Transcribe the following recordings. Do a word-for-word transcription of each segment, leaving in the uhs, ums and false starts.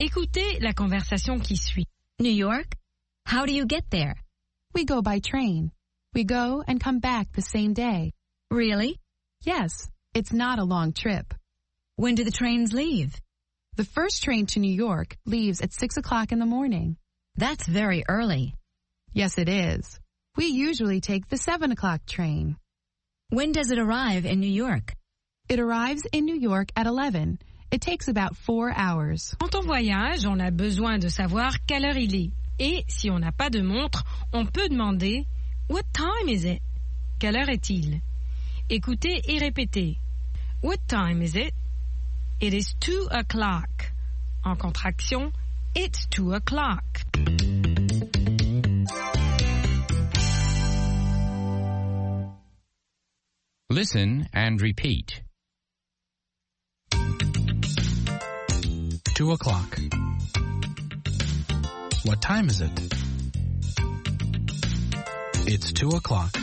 Écoutez la conversation qui suit. New York? How do you get there? We go by train. We go and come back the same day. Really? Yes, it's not a long trip. When do the trains leave? The first train to New York leaves at six o'clock in the morning. That's very early. Yes, it is. We usually take the seven o'clock train. When does it arrive in New York? It arrives in New York at eleven. It takes about four hours. Quand on voyage, on a besoin de savoir quelle heure il est. Et si on n'a pas de montre, on peut demander « What time is it ?» Quelle heure est-il? Écoutez et répétez. What time is it? It is two o'clock. En contraction, it's two o'clock. Listen and repeat. Two o'clock. What time is it? It's two o'clock.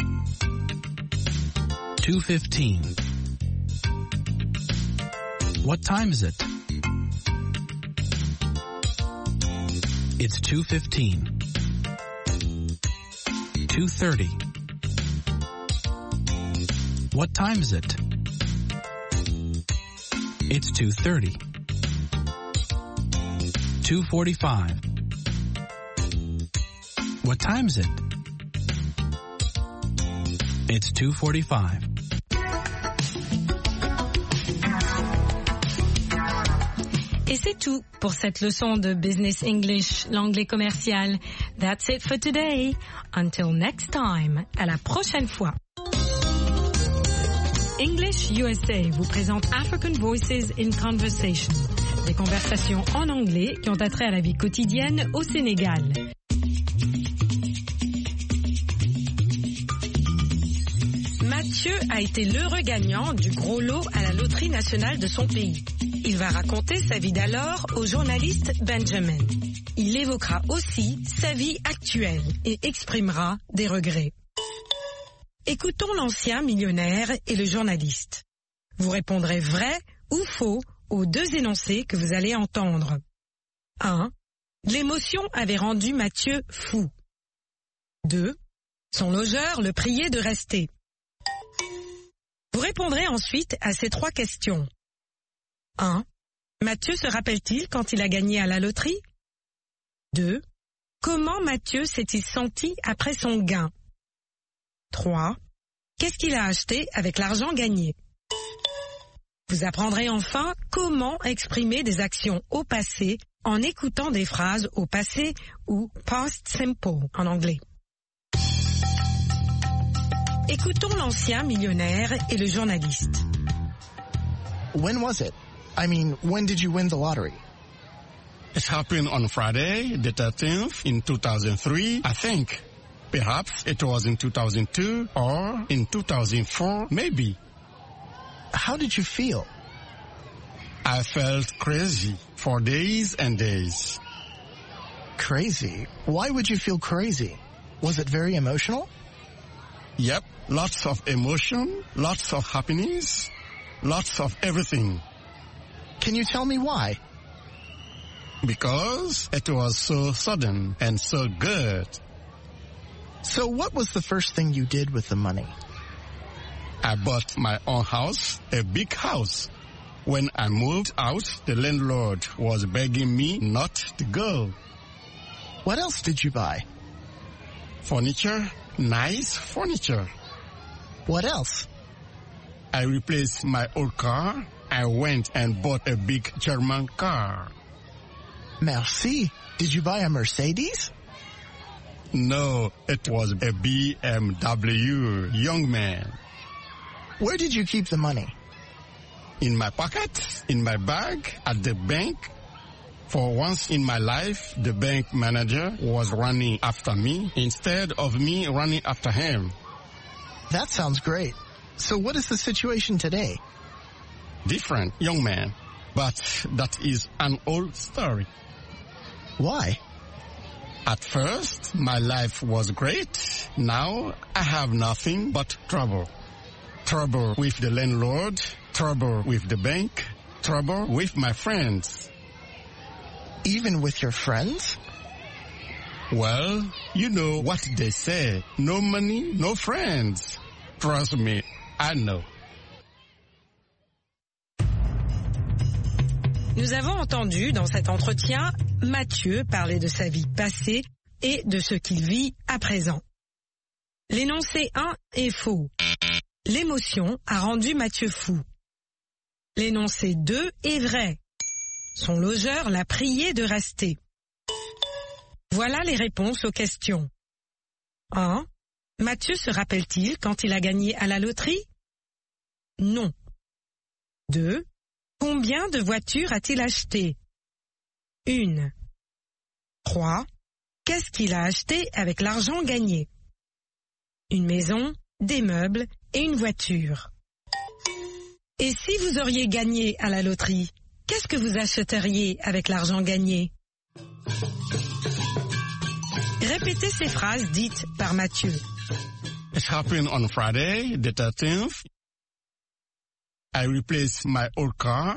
Two fifteen. What time is it? It's two fifteen. Two thirty. What time is it? It's two thirty. Two forty-five. What time is it? It's two forty-five. Et c'est tout pour cette leçon de Business English, l'anglais commercial. That's it for today. Until next time. À la prochaine fois. English U S A vous présente African Voices in Conversation. Des conversations en anglais qui ont attrait à la vie quotidienne au Sénégal. Mathieu a été l'heureux gagnant du gros lot à la loterie nationale de son pays. Il va raconter sa vie d'alors au journaliste Benjamin. Il évoquera aussi sa vie actuelle et exprimera des regrets. Écoutons l'ancien millionnaire et le journaliste. Vous répondrez vrai ou faux aux deux énoncés que vous allez entendre. un. L'émotion avait rendu Mathieu fou. deux. Son logeur le priait de rester. Vous répondrez ensuite à ces trois questions. un. Mathieu se rappelle-t-il quand il a gagné à la loterie? deux. Comment Mathieu s'est-il senti après son gain? trois. Qu'est-ce qu'il a acheté avec l'argent gagné? Vous apprendrez enfin comment exprimer des actions au passé en écoutant des phrases au passé ou past simple en anglais. Écoutons l'ancien millionnaire et le journaliste. When was it? I mean, when did you win the lottery? It happened on Friday, the thirteenth, in two thousand three, I think. Perhaps it was in two thousand two or in two thousand four, maybe. How did you feel? I felt crazy for days and days. Crazy? Why would you feel crazy? Was it very emotional? Yep, lots of emotion, lots of happiness, lots of everything. Can you tell me why? Because it was so sudden and so good. So what was the first thing you did with the money? I bought my own house, a big house. When I moved out, the landlord was begging me not to go. What else did you buy? Furniture, nice furniture. What else? I replaced my old car. I went and bought a big German car. Merci. Did you buy a Mercedes? No, it was a B M W, young man. Where did you keep the money? In my pocket, in my bag, at the bank. For once in my life, the bank manager was running after me instead of me running after him. That sounds great. So what is the situation today? Different, young man. But that is an old story. Why? At first, my life was great. Now, I have nothing but trouble. Trouble with the landlord, trouble with the bank, trouble with my friends. Even with your friends? Well, you know what they say. No money, no friends. Trust me, I know. Nous avons entendu dans cet entretien Mathieu parler de sa vie passée et de ce qu'il vit à présent. L'énoncé un est faux. L'émotion a rendu Mathieu fou. L'énoncé deux est vrai. Son logeur l'a prié de rester. Voilà les réponses aux questions. un. Mathieu se rappelle-t-il quand il a gagné à la loterie? Non. deux. Combien de voitures a-t-il acheté? Une. trois. Qu'est-ce qu'il a acheté avec l'argent gagné? Une maison, des meubles et une voiture. Et si vous auriez gagné à la loterie, qu'est-ce que vous achèteriez avec l'argent gagné? Répétez ces phrases dites par Mathieu. It happened on Friday, the thirteenth. I replaced my old car.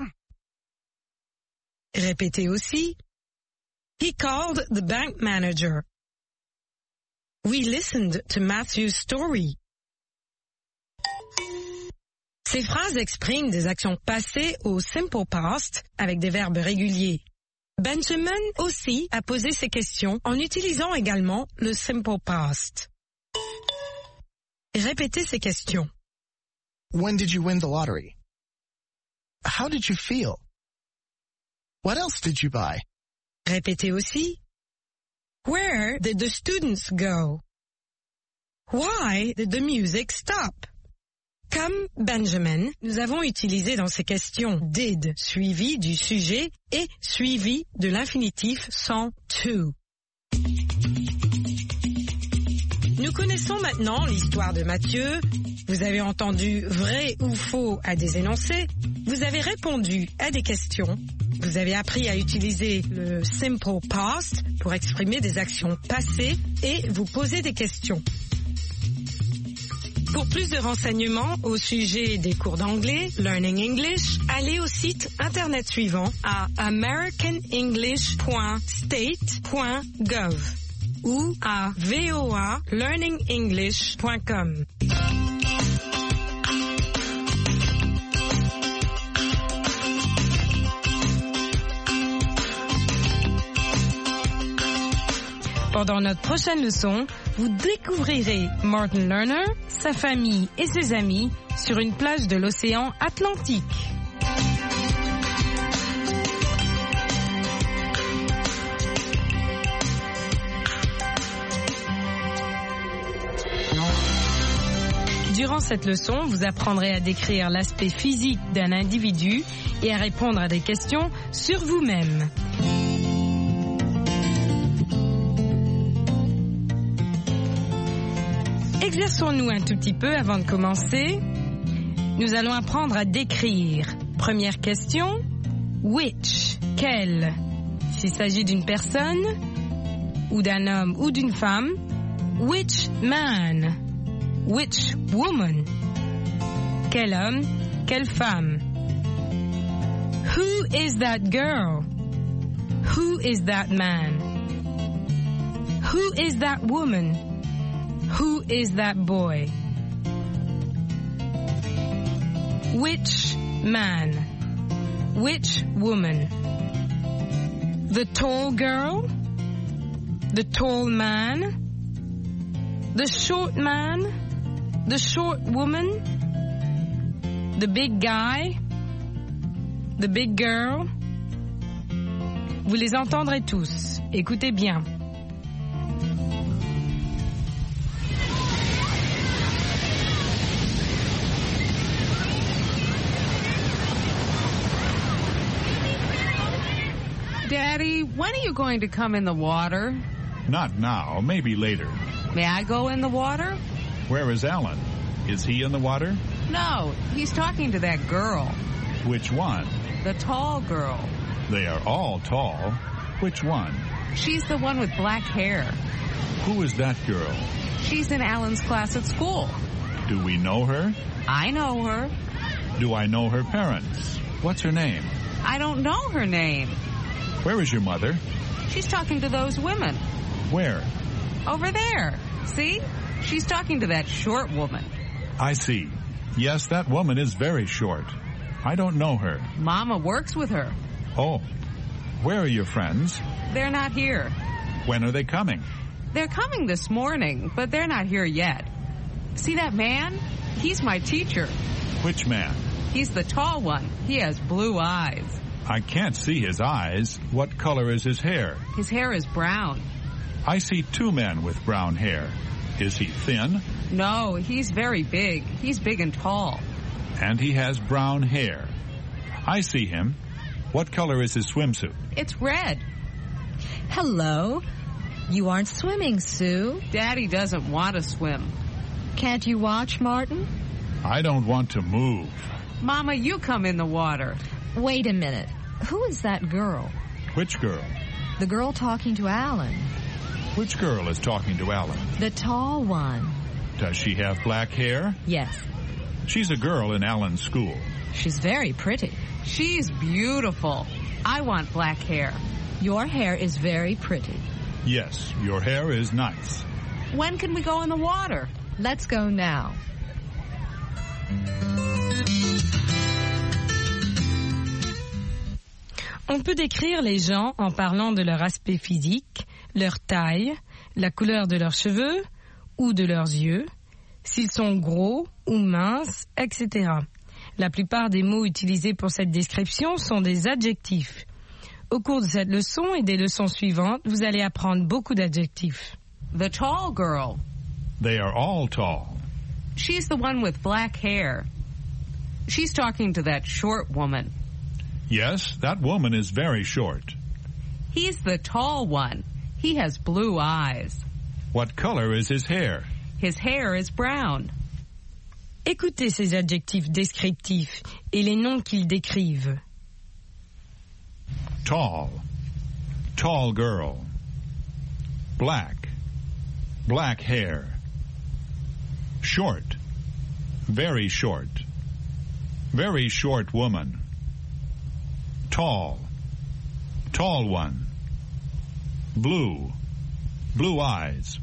Répétez aussi. He called the bank manager. We listened to Matthew's story. Ces phrases expriment des actions passées au simple past avec des verbes réguliers. Benjamin aussi a posé ces questions en utilisant également le simple past. Répétez ces questions. When did you win the lottery? How did you feel? What else did you buy? Répétez aussi. Where did the students go? Why did the music stop? Comme Benjamin, nous avons utilisé dans ces questions did suivi du sujet et suivi de l'infinitif sans to. Nous connaissons maintenant l'histoire de Mathieu. Vous avez entendu vrai ou faux à des énoncés. Vous avez répondu à des questions. Vous avez appris à utiliser le simple past pour exprimer des actions passées et vous poser des questions. Pour plus de renseignements au sujet des cours d'anglais, Learning English, allez au site internet suivant à american english point state point gov ou à v o a learning english point com. Pendant notre prochaine leçon, vous découvrirez Martin Lerner, sa famille et ses amis sur une plage de l'océan Atlantique. Durant cette leçon, vous apprendrez à décrire l'aspect physique d'un individu et à répondre à des questions sur vous-même. Exerçons-nous un tout petit peu avant de commencer. Nous allons apprendre à décrire. Première question, which, quel? S'il s'agit d'une personne, ou d'un homme ou d'une femme, which man? Which woman? Quel homme, quelle femme? Who is that girl? Who is that man? Who is that woman? Who is that boy? Which man? Which woman? The tall girl? The tall man? The short man? The short woman? The big guy? The big girl? Vous les entendrez tous. Écoutez bien. Daddy, when are you going to come in the water? Not now, maybe later. May I go in the water? Where is Alan? Is he in the water? No, he's talking to that girl. Which one? The tall girl. They are all tall. Which one? She's the one with black hair. Who is that girl? She's in Alan's class at school. Do we know her? I know her. Do I know her parents? What's her name? I don't know her name. Where is your mother? She's talking to those women. Where? Over there. See? She's talking to that short woman. I see. Yes, that woman is very short. I don't know her. Mama works with her. Oh. Where are your friends? They're not here. When are they coming? They're coming this morning, but they're not here yet. See that man? He's my teacher. Which man? He's the tall one. He has blue eyes. I can't see his eyes. What color is his hair? His hair is brown. I see two men with brown hair. Is he thin? No, he's very big. He's big and tall. And he has brown hair. I see him. What color is his swimsuit? It's red. Hello. You aren't swimming, Sue. Daddy doesn't want to swim. Can't you watch, Martin? I don't want to move. Mama, you come in the water. Wait a minute. Who is that girl? Which girl? The girl talking to Alan. Which girl is talking to Alan? The tall one. Does she have black hair? Yes. She's a girl in Alan's school. She's very pretty. She's beautiful. I want black hair. Your hair is very pretty. Yes, your hair is nice. When can we go in the water? Let's go now. On peut décrire les gens en parlant de leur aspect physique, leur taille, la couleur de leurs cheveux ou de leurs yeux, s'ils sont gros ou minces, et cetera. La plupart des mots utilisés pour cette description sont des adjectifs. Au cours de cette leçon et des leçons suivantes, vous allez apprendre beaucoup d'adjectifs. The tall girl. They are all tall. She's the one with black hair. She's talking to that short woman. Yes, that woman is very short. He's the tall one. He has blue eyes. What color is his hair? His hair is brown. Écoutez ces adjectifs descriptifs et les noms qu'ils décrivent. Tall. Tall girl. Black. Black hair. Short. Very short. Very short woman. Tall. Tall one. Blue. Blue eyes.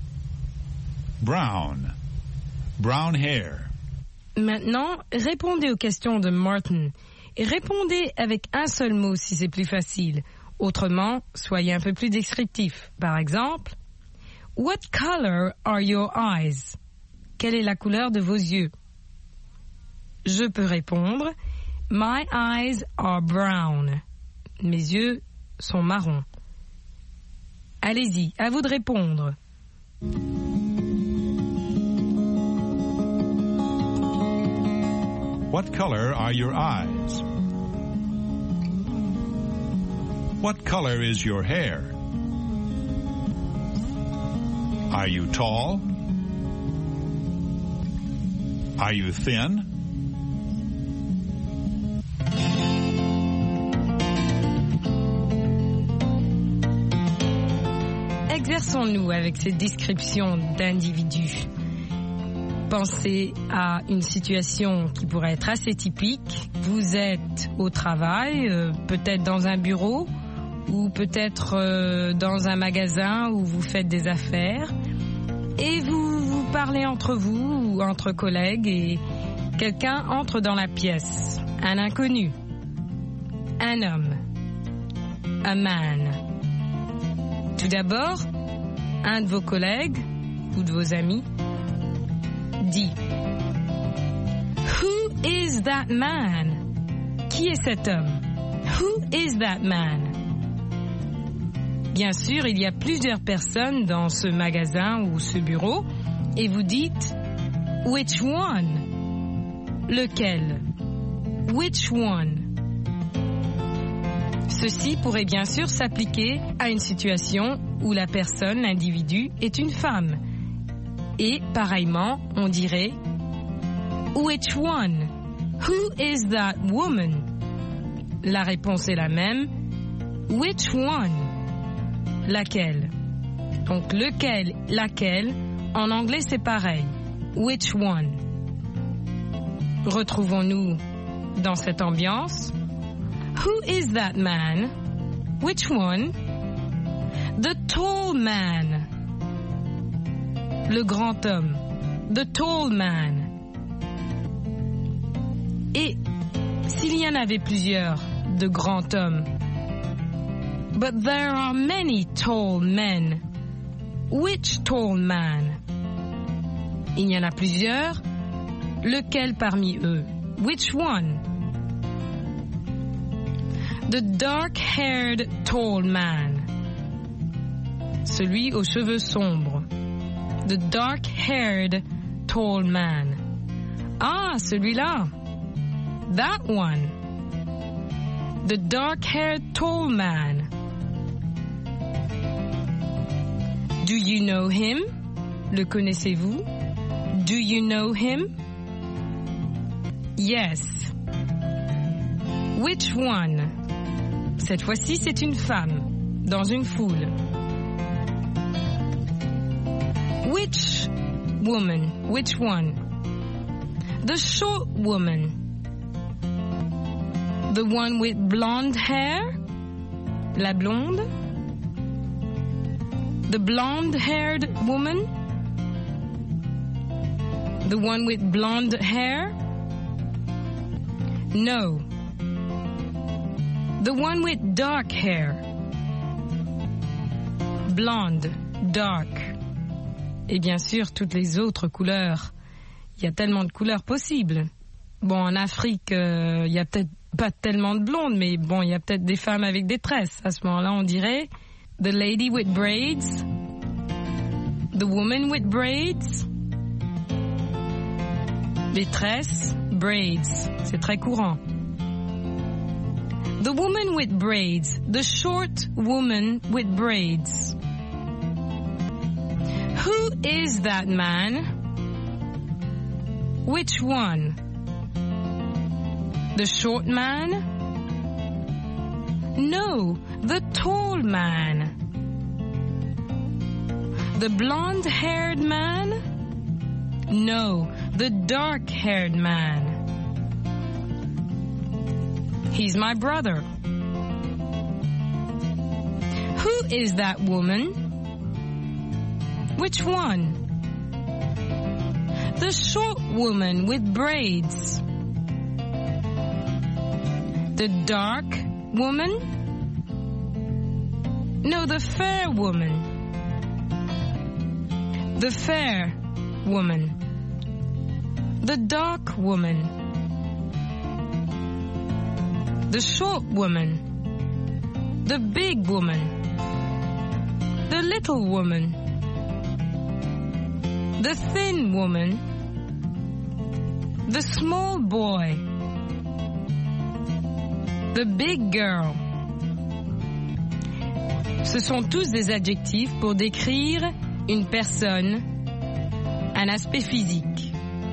Brown. Brown hair. Maintenant, répondez aux questions de Martin et répondez avec un seul mot si c'est plus facile. Autrement, soyez un peu plus descriptif. Par exemple, What color are your eyes? Quelle est la couleur de vos yeux? Je peux répondre My eyes are brown. Mes yeux sont marrons. Allez-y, à vous de répondre. What color are your eyes? What color is your hair? Are you tall? Are you thin? Exerçons-nous avec ces descriptions d'individus. Pensez à une situation qui pourrait être assez typique. Vous êtes au travail, euh, peut-être dans un bureau ou peut-être euh, dans un magasin où vous faites des affaires et vous, vous parlez entre vous ou entre collègues et quelqu'un entre dans la pièce. Un inconnu. Un homme. A man. Tout d'abord, un de vos collègues ou de vos amis dit Who is that man? Qui est cet homme? Who is that man? Bien sûr, il y a plusieurs personnes dans ce magasin ou ce bureau et vous dites Which one? Lequel? Which one? Ceci pourrait bien sûr s'appliquer à une situation où la personne, l'individu, est une femme. Et, pareillement, on dirait Which one? Who is that woman? La réponse est la même. Which one? Laquelle? Donc, lequel, laquelle, en anglais c'est pareil. Which one? Retrouvons-nous dans cette ambiance. Who is that man? Which one? The tall man. Le grand homme. The tall man. Et s'il y en avait plusieurs de grands hommes. But there are many tall men. Which tall man? Il y en a plusieurs. Lequel parmi eux? Which one? The dark-haired tall man. Celui aux cheveux sombres. The dark-haired tall man. Ah, celui-là. That one. The dark-haired tall man. Do you know him? Le connaissez-vous? Do you know him? Yes. Which one? Cette fois-ci, c'est une femme, dans une foule. Which woman? Which one? The short woman. The one with blonde hair? La blonde? The blonde-haired woman? The one with blonde hair? No. The one with dark hair. Blonde, dark. Et bien sûr, toutes les autres couleurs. Il y a tellement de couleurs possibles. Bon, en Afrique, euh, il y a peut-être pas tellement de blondes, mais bon, il y a peut-être des femmes avec des tresses. À ce moment-là, on dirait the lady with braids, the woman with braids, les tresses, braids, c'est très courant. The woman with braids, the short woman with braids. Who is that man? Which one? The short man? No, the tall man. The blonde-haired man? No, the dark-haired man. He's my brother. Who is that woman? Which one? The short woman with braids. The dark woman? No, the fair woman. The fair woman. The dark woman. The short woman. The big woman. The little woman. The thin woman. The small boy. The big girl. Ce sont tous des adjectifs pour décrire une personne, un aspect physique.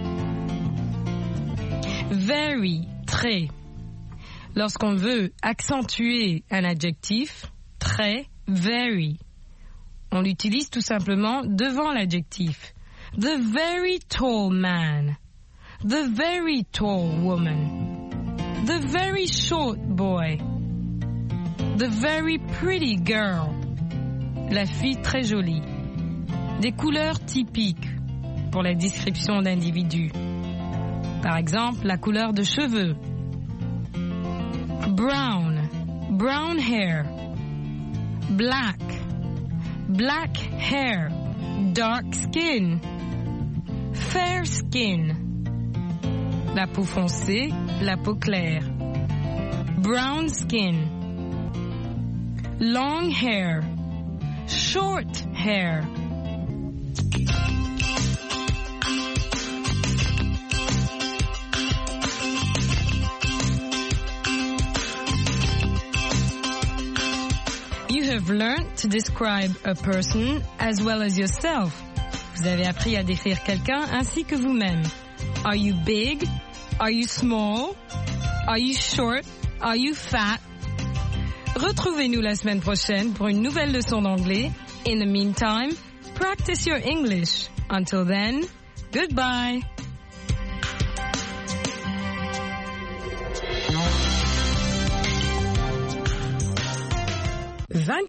Very, très. Lorsqu'on veut accentuer un adjectif, très, very, on l'utilise tout simplement devant l'adjectif. The very tall man. The very tall woman. The very short boy. The very pretty girl. La fille très jolie. Des couleurs typiques pour la description d'individus. Par exemple, la couleur de cheveux. Brown, brown hair. Black, black hair. Dark skin. Fair skin. La peau foncée, la peau claire. Brown skin. Long hair. Short hair. You have learned to describe a person as well as yourself. Vous avez appris à décrire quelqu'un ainsi que vous-même. Are you big? Are you small? Are you short? Are you fat? Retrouvez-nous la semaine prochaine pour une nouvelle leçon d'anglais. In the meantime, practice your English. Until then, goodbye.